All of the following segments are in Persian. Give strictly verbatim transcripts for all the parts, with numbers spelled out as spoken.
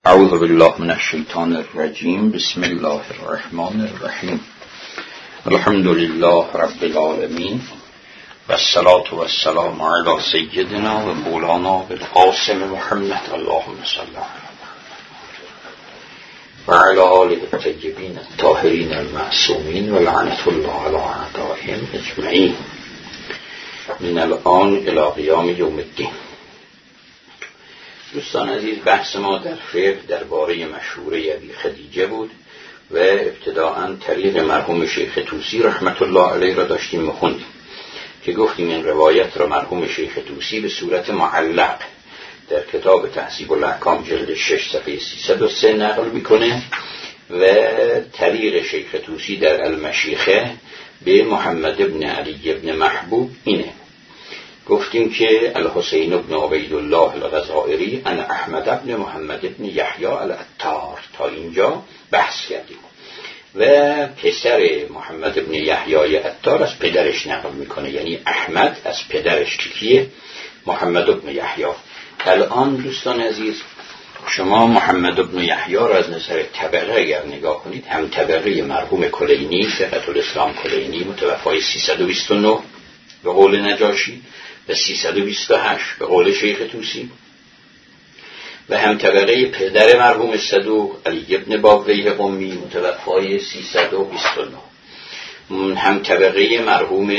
اعوذ بالله من الشیطان الرجیم. بسم الله الرحمن الرحیم. الحمد لله رب العالمین و الصلاة و السلام علی سیدنا و مولانا بالقاسم محمد اللهم صل و علی آله الطیبین الطاهرین المعصومین و لعنة الله علی اعدائهم اجمعین من الان الی قیام یوم الدین. دوستان عزیز، بحث ما در فقه درباره مشهوره ابی خدیجه بود و ابتداءً طریق مرحوم شیخ طوسی رحمت الله علیه را داشتیم می‌خوندیم که گفتیم این روایت را مرحوم شیخ طوسی به صورت معلق در کتاب تهذیب الاحکام جلد شش صفحه سیصد و سه نقل میکنه و طریق شیخ طوسی در المشیخه به محمد ابن علی ابن محبوب اینه. گفتیم که الحسین ابن عبیدالله الغزائری ان احمد ابن محمد ابن یحیی العطار تا اینجا بحث کردیم و پسر محمد ابن یحیی عطار از پدرش نقل میکنه، یعنی احمد از پدرش کیه؟ محمد ابن یحیی. الان دوستان عزیز، شما محمد ابن یحیی را از نظر طبقه اگر نگاه کنید، هم طبقه مرحوم کلینی ثقة الاسلام کلینی متوفای سیصد و بیست و نه به قول نجاشی و سیصد و بیست و هشت به قول شیخ طوسی، و هم طبقه پدر مرحوم صدوق علی ابن بابویه قمی متوفای سیصد و بیست و نه، هم طبقه مرحوم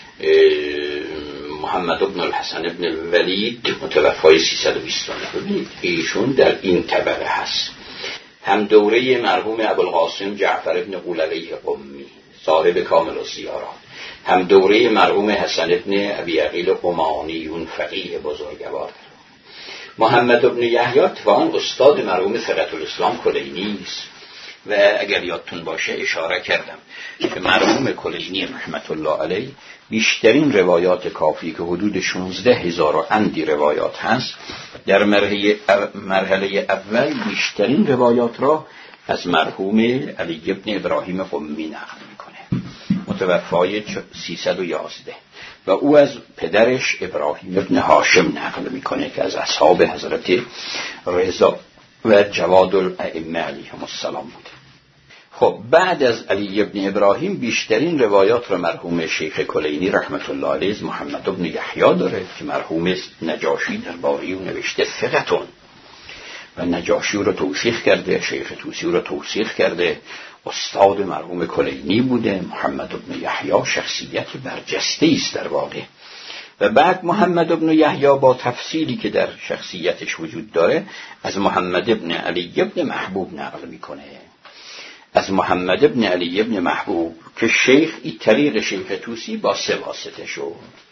محمد ابن الحسن ابن الولید متوفای سیصد و بیست و نه. ببینید ایشون در این طبقه هست. هم دوره مرحوم ابوالقاسم جعفر ابن قولویه قمی صاحب کامل الزیارات، هم دوره مرحوم حسن ابن ابی عقیل قمانی اون فقیه بزرگوار. محمد ابن یحیی اتفاقاً استاد مرحوم ثقة الاسلام کلینی است و اگر یادتون باشه اشاره کردم که مرحوم کلینی رحمت الله علیه بیشترین روایات کافی که حدود شانزده هزار و اندی روایات هست در مرحله مرحله اول بیشترین روایات را از مرحوم علی ابن ابراهیم قمی نقل میکنه متوفای سیصد و یازده و او از پدرش ابراهیم ابن هاشم نقل میکنه که از اصحاب حضرت رضا و جواد الائمه علیهم السلام بوده. خب بعد از علی ابن ابراهیم بیشترین روایات را مرحوم شیخ کلینی رحمت الله علیه محمد ابن یحیی داره که مرحوم نجاشی درباره او نوشته ثقتون و نجاشی رو توثیق کرده، شیخ طوسی رو توثیق کرده، استاد مرحوم کلینی بوده. محمد ابن یحیی شخصیت برجسته است در واقع. و بعد محمد ابن یحیی با تفصیلی که در شخصیتش وجود داره از محمد ابن علی ابن محبوب نقل میکنه، از محمد ابن علی ابن محبوب که شیخ این طریق شیخ طوسی با سه واسطه شد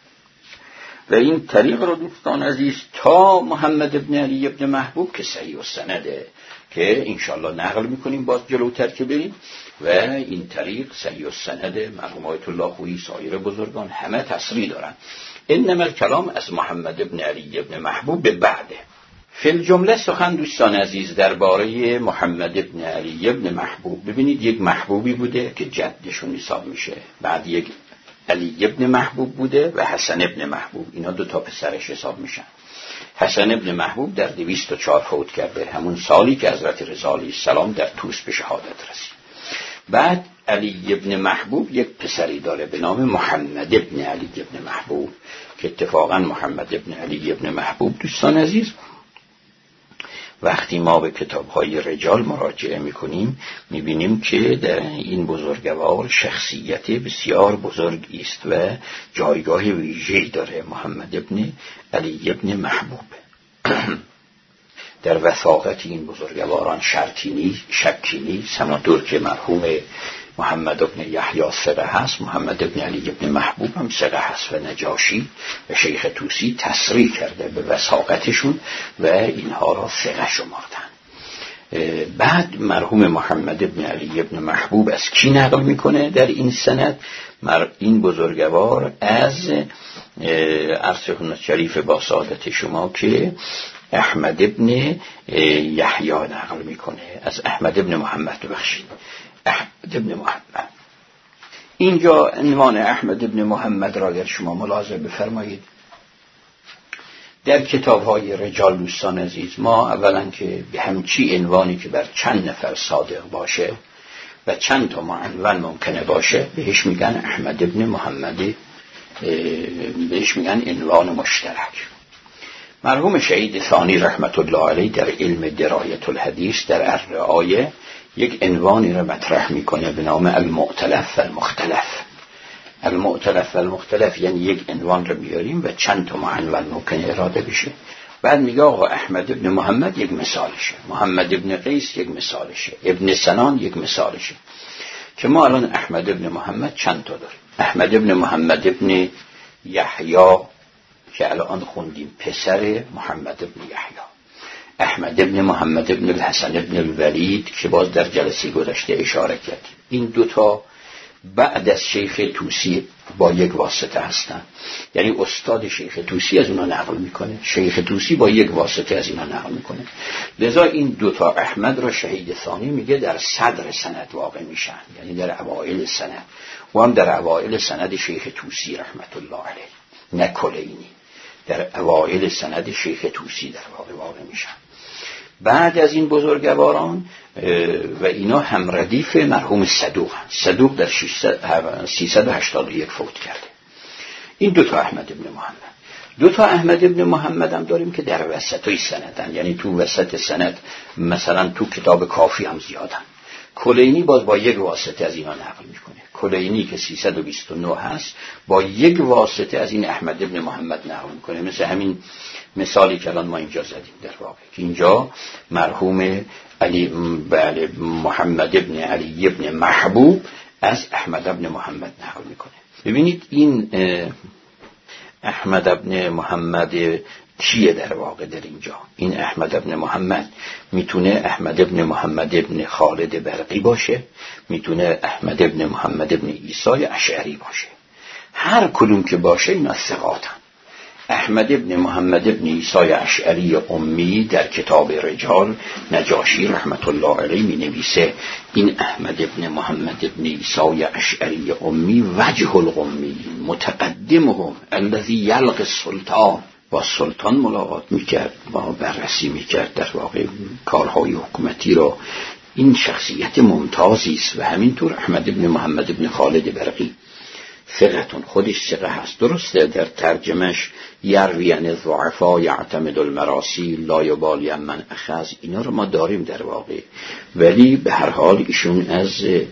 و این طریق رو دوستان عزیز تا محمد ابن علی ابن محبوب که صحیح السنده که انشالله نقل میکنیم باز جلوتر که بریم، و این طریق صحیح السنده مرحوم آیت الله خویی سایر بزرگان همه تصریح دارن. انما الکلام از محمد ابن علی ابن محبوب به بعده. فی الجمله سخن دوستان عزیز درباره محمد ابن علی ابن محبوب، ببینید یک محبوبی بوده که جدشون حساب میشه، بعد یک علی ابن محبوب بوده و حسن ابن محبوب، اینا دو تا پسرش حساب میشن. حسن ابن محبوب در دویست و چهار فوت کرده، همون سالی که حضرت رضا علیه السلام در طوس به شهادت رسید. بعد علی ابن محبوب یک پسری داره به نام محمد ابن علی ابن محبوب که اتفاقا محمد ابن علی ابن محبوب دوستان عزیز وقتی ما به کتاب‌های رجال مراجعه می‌کنیم می‌بینیم که در این بزرگوار شخصیت بسیار بزرگی است و جایگاه ویژه‌ای داره. محمد ابن علی ابن محبوب در وثاقت این بزرگواران شرطی شکی نیست، همانطور که مرحوم محمد ابن یحیی ثقه هست، محمد ابن علی ابن محبوب هم ثقه هست و نجاشی و شیخ طوسی تصریح کرده به وثاقتشون و اینها را ثقه شمردن. بعد مرحوم محمد ابن علی ابن محبوب از کی نقل میکنه در این سند؟ این بزرگوار از عرض شریف با سعادت شما که احمد ابن یحیی نقل میکنه، از احمد ابن محمد بخشید احمد ابن محمد. اینجا عنوان احمد ابن محمد را اگر شما ملاحظه بفرمایید در کتاب‌های رجال دوستان عزیز ما اولا که به همچی عنوانی که بر چند نفر صادق باشه و چند تا معنون ممکنه باشه بهش میگن احمد ابن محمد، بهش میگن عنوان مشترک. مرحوم شهید ثانی رحمت الله علیه در علم درایت الحدیث در الرعایه یک عنوانی را مطرح میکنه به نام المؤتلف و المختلف. المؤتلف و المختلف یعنی یک عنوان رو بیاریم و چند تا معنون ممکنه اراده بشه. بعد میگه آقا احمد ابن محمد یک مثالشه، محمد ابن قیس یک مثالشه، ابن سنان یک مثالشه. که ما الان احمد ابن محمد چند تا داریم؟ احمد ابن محمد ابن یحیی که الان خوندیم پسر محمد ابن یحیی، احمد ابن محمد ابن الحسن ابن الولید که باز در جلسه گذشته اشاره کردیم. این دوتا بعد از شیخ طوسی با یک واسطه هستن، یعنی استاد شیخ طوسی از اونا نقل میکنه، شیخ طوسی با یک واسطه از اینا نقل میکنه. لذا این دوتا احمد را شهید ثانی میگه در صدر سند واقع میشن، یعنی در اوائل سند، و هم در اوائل سند شیخ طوسی رحمت الله علیه، نه کلینی، در اوائل سند شیخ طوسی در واقع واقع میشن. بعد از این بزرگواران و اینا هم ردیف مرحوم صدوق هست. صدوق در سیصد و هشتاد و یک فوت کرده. این دوتا احمد ابن محمد. دوتا احمد ابن محمد هم داریم که در وسطای سندن، یعنی تو وسط سند، مثلا تو کتاب کافی هم زیادن. کلینی باز با یک واسطه از اینا نقل میکنه. کلینی که سیصد و بیست و نه هست با یک واسطه از این احمد ابن محمد نقل میکنه، مثل همین مثالی که الان ما اینجا زدیم در واقع، که اینجا مرحوم علی بله محمد ابن علی ابن محبوب از احمد ابن محمد نقل میکنه. ببینید این احمد ابن محمد کیه در واقع در اینجا؟ این احمد ابن محمد میتونه احمد ابن محمد ابن خالد برقی باشه، میتونه احمد ابن محمد ابن عیسی اشعری باشه. هر کدوم که باشه اینا ثقاتن. احمد ابن محمد ابن عیسی اشعری امی در کتاب رجال نجاشی رحمت الله علیه می نویسه این احمد ابن محمد ابن عیسی اشعری امی وجه القمی متقدمهم الذی یلقی السلطان، با سلطان ملاقات میکرد، با بررسی میکرد در واقع کارهای حکومتی را. این شخصیت ممتازی است. و همینطور احمد ابن محمد ابن خالد برقی ثقتون، خودش ثقه هست. درسته در ترجمهش یروی عن الضعفاء یعتمد المراسیل لا یبالی من اخذ، اینا رو ما داریم در واقع، ولی به هر حال ایشون از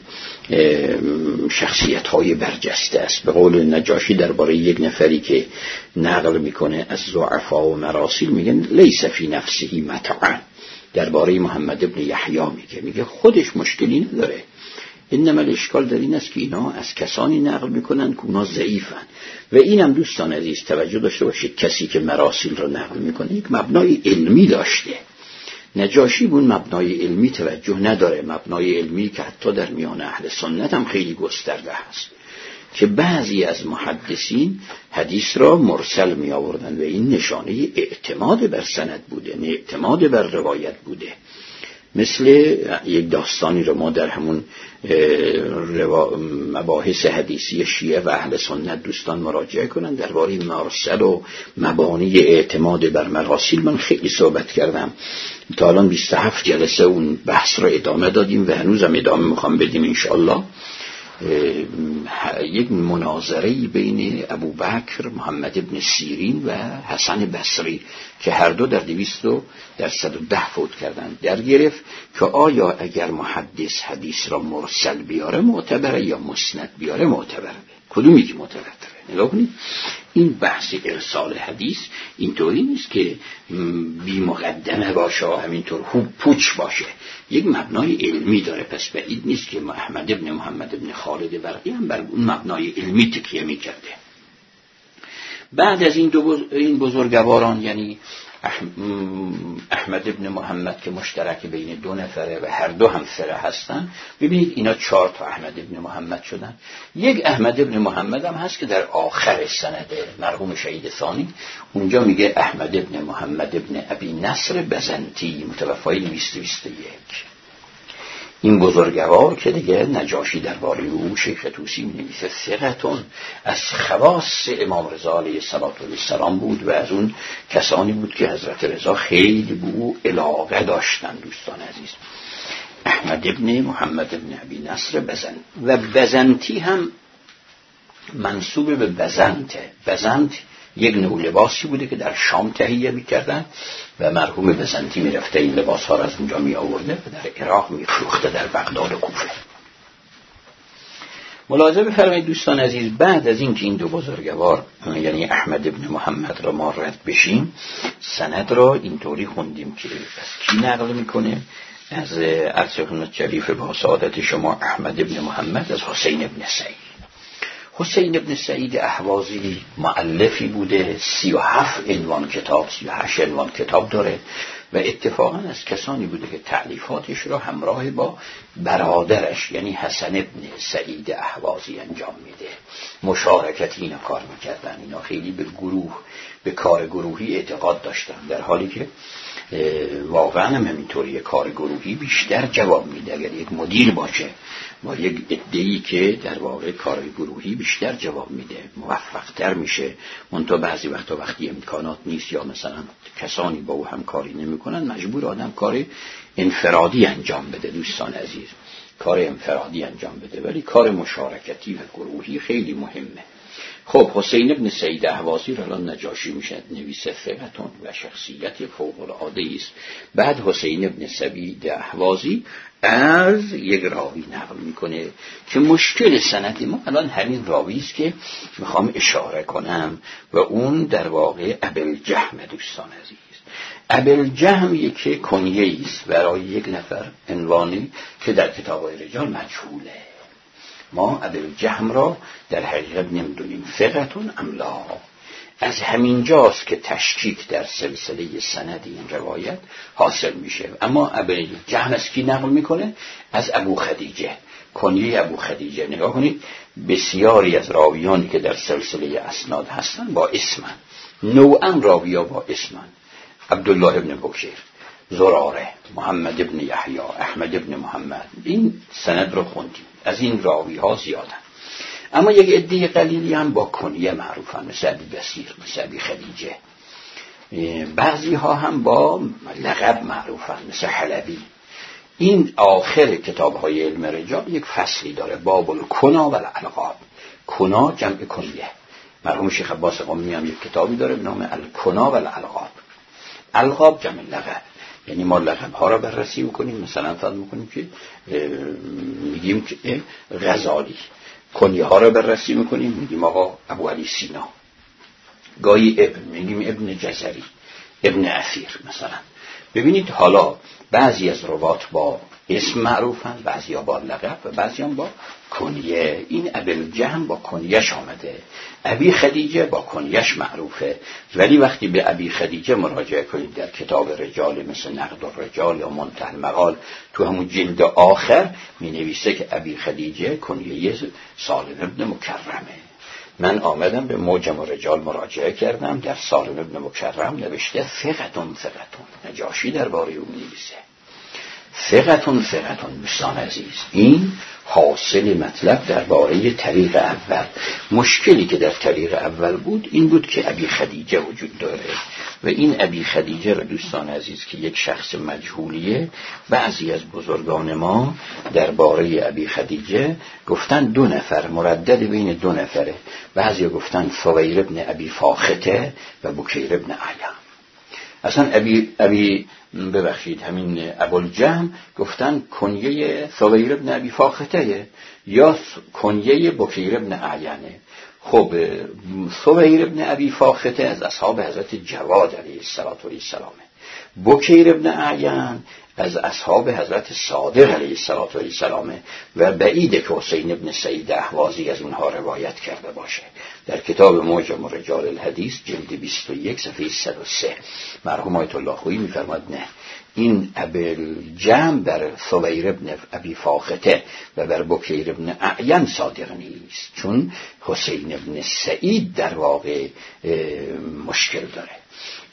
شخصیت های برجسته است. به قول نجاشی درباره یک نفری که نقل میکنه از ضعفاء و مراسیل میگن لیس فی نفسه متاع. درباره محمد ابن یحیی میگه میگه خودش مشکلی نداره، انما الاشکال در این است که اینا از کسانی نقل میکنن که اونا ضعیفن. و اینم دوستان عزیز توجه داشته باشید، کسی که مراسیل رو نقل میکنه یک مبنای علمی داشته. نجاشی بون مبنای علمی توجه نداره، مبنای علمی که حتی در میان اهل سنت هم خیلی گسترده هست، که بعضی از محدثین حدیث را مرسل می آوردن و این نشانه اعتماد بر سند بوده، نه اعتماد بر روایت بوده. مثل یک داستانی رو ما در همون مباحث حدیثی شیعه و اهل سنت دوستان مراجعه کنن درباره مرسل و مبانی اعتماد بر مراسیل. من خیلی صحبت کردم، تا الان بیست و هفت جلسه اون بحث رو ادامه دادیم و هنوزم ادامه میخوام بدیم انشاءالله. یک مناظره بین ابوبکر محمد ابن سیرین و حسن بصری که هر دو در دویست و در صد و ده فوت کردند در گرفت که آیا اگر محدث حدیث را مرسل بیاره معتبره یا مسند بیاره معتبره، کدومی که معتبره. نگاه کنید این بحث ارسال حدیث اینطوری نیست که بی مقدمه باشه و همینطور خوب پوچ باشه، یک مبنای علمی داره. پس بعید نیست که احمد ابن محمد ابن خالد برقی هم بر اون مبنای علمی تکیه میکرده. بعد از این دو این بزرگواران یعنی احمد ابن محمد که مشترک بین دو نفره و هر دو هم ثقه هستن، ببینید اینا چهار تا احمد ابن محمد شدن. یک احمد ابن محمد هم هست که در آخر سند مرحوم شهید ثانی، اونجا میگه احمد ابن محمد ابن ابی نصر بزنتی متوفای دویست و بیست و یک. این بزرگوار که دیگه نجاشی درباره او شیخ طوسی می‌نویسه ثقتون از خواص امام رضا علیه السلام بود و از اون کسانی بود که حضرت رضا خیلی به او علاقه داشتن. دوستان عزیز، احمد ابن محمد ابن ابی نصر بزن و بزنتی هم منسوب به بزنته. بزنت یک نوع لباسی بوده که در شام تهیه می‌کردن و مرحوم بزنتی می‌رفته این لباس‌ها را از اونجا می‌آورده و در عراق می‌فروخته، در بغداد و کوفه. ملاحظه بفرمایید دوستان عزیز، بعد از اینکه این دو بزرگوار یعنی احمد ابن محمد را ما رد بشیم، سند را اینطوری خوندیم که از کی نقل می‌کنه؟ از عرض خدمت شریف با سعادت شما احمد ابن محمد از حسین ابن سعید. حسین ابن سعید اهوازی مؤلفی بوده، سی و هفت عنوان کتاب، سی و هشت عنوان کتاب داره و اتفاقا از کسانی بوده که تألیفاتش را همراه با برادرش یعنی حسن ابن سعید اهوازی انجام میده. مشارکتی اینا کار میکردن، اینا خیلی به گروه، به کار گروهی اعتقاد داشتن، در حالی که واقعا هم همینطوری کار گروهی بیشتر جواب میده. اگر یک مدیر باشه با یک عده‌ای که در واقع کار گروهی بیشتر جواب میده، موفق‌تر میشه. منتها بعضی وقتا وقتی امکانات نیست یا مثلا کسانی با او همکاری نمیکنن، مجبور آدم کار انفرادی انجام بده. دوستان عزیز، کار انفرادی انجام بده، ولی کار مشارکتی و گروهی خیلی مهمه. خب حسین ابن سعید اهوازی را الان نجاشی میشه نویسه ثقتون و شخصیت فوق العاده است. بعد حسین ابن سعید اهوازی از یک راوی نقل میکنه که مشکل سند ما الان همین راوی است که میخوام اشاره کنم و اون در واقع ابوالجهم. دوستان عزیز، ابوالجهم یک کنیه است برای یک نفر، عنوانی که در کتاب‌های رجال مجهوله. ما ابوالجهم را در حقیقت نمیدونیم ثقتون ام لا. از همین جاست که تشکیک در سلسله سند این روایت حاصل میشه. اما ابوالجهم از کی نقل میکنه؟ از ابو خدیجه، کنیه ابو خدیجه. نگاه کنید، بسیاری از راویانی که در سلسله اسناد هستن با اسمن، نوعا راویا با اسمن. عبدالله ابن بکیر، زراره، محمد ابن یحیی، احمد ابن محمد. این سند رو خوندیم، از این راوی ها زیادن. اما یک عده قلیلی هم با کنیه معروفن، مثل ابی بصیر، مثل ابی خدیجه. بعضی ها هم با لقب معروفن، مثل حلبی. این آخر کتاب های علم رجال یک فصلی داره، باب الکنا و الالقاب. کنا جمع کنیه. مرحوم شیخ عباس قمی هم یک کتابی داره به نام الکنا و الالقاب. القاب جمع لقب، یعنی ما لقب ها را بررسی میکنیم. مثلا فرض میکنیم که میگیم که غزالی. کنیه ها را بررسی میکنیم، میگیم آقا ابو علی سینا. گاهی ابن میگیم ابن جزری، ابن اثیر مثلا. ببینید حالا بعضی از روات با اسم معروفن، بعضی ها با لقب و بعضی هم با کنیه. این ابوالجهم با کنیهش آمده، ابی خدیجه با کنیهش معروفه. ولی وقتی به ابی خدیجه مراجعه کنید در کتاب رجال مثل نقد الرجال یا منتهی المقال، تو همون جلد آخر می نویسه که ابی خدیجه کنیه سالم ابن مکرمه. من آمدم به معجم الرجال مراجعه کردم، در سالم ابن مکرم نوشته ثقتون ثقتون. نجاشی درباره او نویسه ثقتون ثقتون. دوستان عزیز، این حاصل مطلب درباره طریق اول. مشکلی که در طریق اول بود این بود که ابی خدیجه وجود داره و این ابی خدیجه را دوستان عزیز که یک شخص مجهولیه، بعضی از بزرگان ما درباره ابی خدیجه گفتن دو نفر، مردد بین دو نفره. بعضی گفتن ثویر ابن ابی فاخته و بکیر ابن عیان. اصلا ابی ابی ببخشید همین ابوالجهم گفتن کنیه ثویر ابن ابی فاخته یا کنیه بکیر ابن عیانه. خب ثویر ابن ابی فاخته از اصحاب حضرت جواد علیه السلام، بکیر ابن عیان از اصحاب حضرت صادق علیه السلام و بعیده که حسین ابن سعید اهوازی از اونها روایت کرده باشه. در کتاب معجم رجال الحدیث جلد بیست و یک صفحه صد و سه مرحوم آیت الله خویی می‌فرماد نه، این ابوالجهم بر ثویر ابن ابی فاخته و بر بکیر ابن اعین صادق نیست، چون حسین ابن سعید در واقع مشکل داره.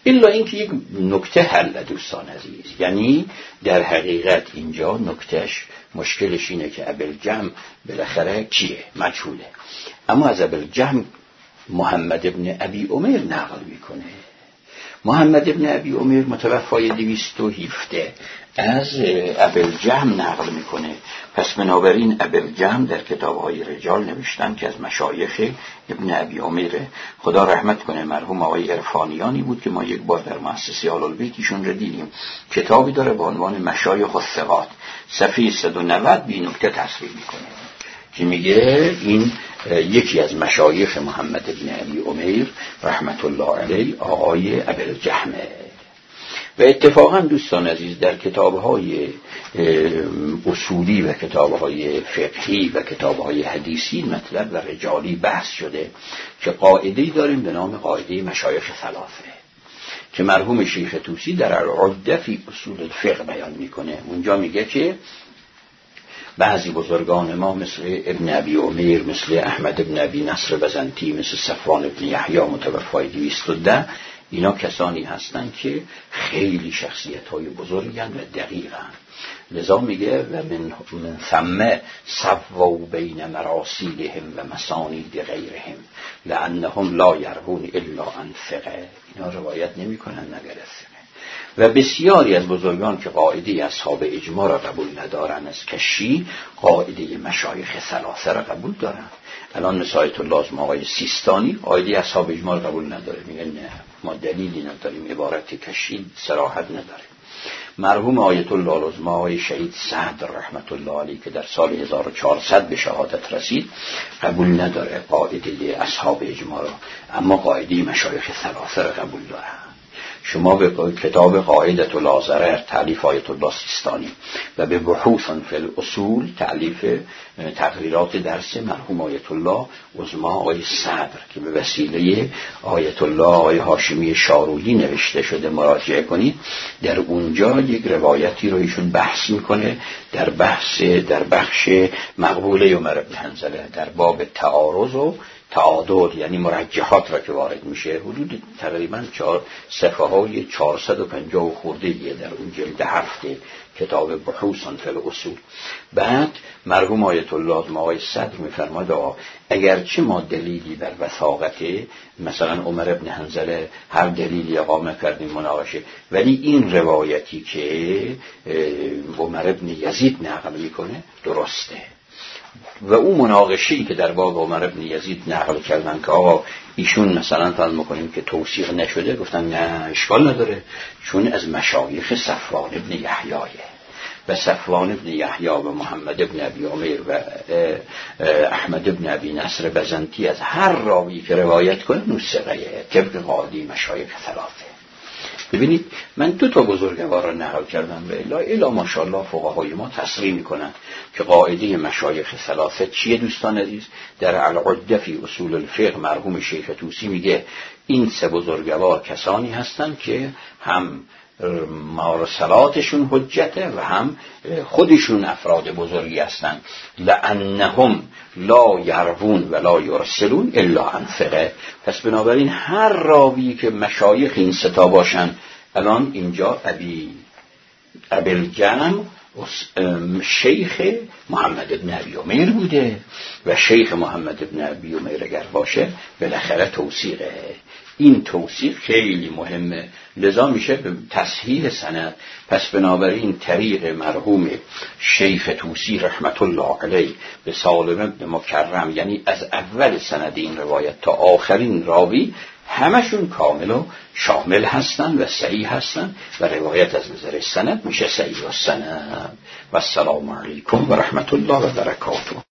الا اینکه یک نکته حل دوستان عزیز، یعنی در حقیقت اینجا نکتهش مشکلش اینه که ابوالجهم بالاخره کیه؟ مجهوله. اما از ابوالجهم محمد ابن ابی عمر نقل میکنه. محمد ابن ابی عمر متوفای دویست و هفده از ابوالجهم نقل میکنه. پس بنابراین ابوالجهم در کتاب‌های رجال نوشتن که از مشایخ ابن ابی عمر. خدا رحمت کنه مرحوم آقای عرفانیانی بود که ما یک بار در مؤسسه آل‌البیت ایشون رو دیدیم. کتابی داره با عنوان مشایخ الثقات، صفحه صد و نود بی نکته تصریح میکنه که میگه این یکی از مشایخ محمد ابن ابی عمر رحمت الله علیه آقای ابوالجهمه. و اتفاقا دوستان عزیز در کتاب‌های اصولی و کتاب‌های فقهی و کتاب‌های حدیثی مطلب و رجالی بحث شده که قاعده‌ای داریم به نام قاعده مشایخ ثلاثه که مرحوم شیخ طوسی در العده فی اصول الفقه بیان میکنه. اونجا میگه که بعضی بزرگان ما مثل ابن ابی عمر، مثل احمد ابن ابی نصر بزنتی، مثل صفوان ابن یحیی متوفای دویست و ده، اینا کسانی هستند که خیلی شخصیت‌های بزرگی هستند و دقیقاً. لذا میگه و من من ثم سووا بین مراسیلهم و مسانید غیرهم لانهم لا یروون الا عن ثقه. اینا روایت نمی‌کنن مگر از ثقه. و بسیاری از بزرگان که قاعده اصحاب اجماع را قبول ندارن از کشی، قاعده مشایخ ثلاثه را قبول دارن. الان مثل آیت الله آقای سیستانی قاعده اصحاب اجماع را قبول نداره، میگن نه ما دلیلی نداریم، عبارت کشی صراحت نداره. مرحوم آیت الله آقای شهید صدر رحمت الله علیه که در سال هزار و چهارصد به شهادت رسید قبول نداره قاعده اصحاب اجماع را، اما قاعده مشایخ ثلاثه را قبول داره. شما به کتاب قاعدة لا ضرر تألیف آیت الله سیستانی و به بحوث فی الاصول تألیف تقریرات درس مرحوم آیت الله عظما آقای صدر که به وسیله آیت الله آقای هاشمی شارویی نوشته شده مراجعه کنید. در اونجا یک روایتی رو ایشون بحث میکنه در بحث در بخش مقبوله عمر بن حنظله در باب تعارض و تعادل، یعنی مرجحات را که وارد میشه. حدود تقریبا چهار صفحه های چهارصد و پنجاه و خورده در اون جلد هفته کتاب بحوث فی الاصول. بعد مرحوم آیت الله آقای صدر میفرماد اگرچه ما دلیلی بر وثاقت مثلا عمر ابن حنظله هر دلیلی اقامه کردیم مناقشه، ولی این روایتی که عمر ابن یزید نقل میکنه درسته. و اون مناقشه‌ای که در باب عمر ابن یزید نقل کردن که آقا ایشون مثلا فرض می‌کنیم که توثیق نشده، گفتن نه اشکال نداره چون از مشایخ صفوان ابن یحیی و صفوان ابن یحیی و محمد ابن ابی عمر و احمد ابن ابی نصر بزنتی از هر راوی که روایت کنه نسخه طبق قاعده مشایخ ثلاثه. ببینید من دو تا بزرگوار را نقل کردم به الا الا ماشاءالله فقهای ما تصریح میکنن که قاعده مشایخ ثلاثه چیه دوستان عزیز. در العده فی اصول الفقه مرحوم شیخ طوسی میگه این سه بزرگوار کسانی هستند که هم مرسلاتشون حجته و هم خودشون افراد بزرگی هستند. لانهم لا یروون و لا یرسلون الا عن ثقه. پس بنابراین هر راوی که مشایخ این ستا باشن، الان اینجا ابی ابوالجهم شیخ محمد ابن ابی عمر بوده و شیخ محمد ابن ابی عمر اگر باشه بالاخره توثیقه. این توثیق خیلی مهمه، لذا میشه به تصحیح سند. پس بنابراین طریق مرحوم شیخ طوسی رحمت الله علیه به سالم ابن مکرم، یعنی از اول سند این روایت تا آخرین راوی همشون کامل و شامل هستن و صحیح هستن و روایت از نظر سند میشه صحیح و سند. و السلام علیکم و رحمت الله و برکاته.